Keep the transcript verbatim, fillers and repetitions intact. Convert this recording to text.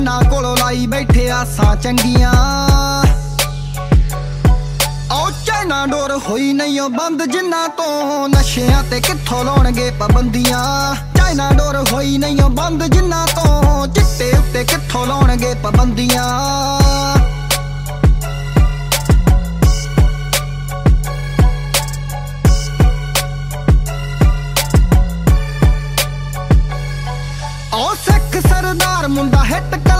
ਨਾ ਕੋਲੋਂ ਲਾਈ ਬੈਠੇ ਆਸਾਂ ਚੰਗੀਆਂ। ਉਹ ਚਾਈਨਾ ਡੋਰ ਹੋਈ ਨਹੀਂ ਉਹ ਬੰਦ ਜਿੰਨਾ ਤੋਂ ਨਸ਼ਿਆਂ ਤੇ ਕਿੱਥੋਂ ਲਾਉਣਗੇ ਪਾਬੰਦੀਆਂ। ਚਾਈਨਾ ਡੋਰ ਹੋਈ ਨਹੀਂ ਉਹ ਬੰਦ ਜਿੰਨਾ ਤੋਂ ਚਿੱਟੇ ਉੱਤੇ ਕਿੱਥੋਂ ਲਾਉਣਗੇ ਪਾਬੰਦੀਆਂ। ਉਹ ਸਿੱਖ ਸਰਦਾਰ ਮੁੰਡਾ ਹਿੱਟ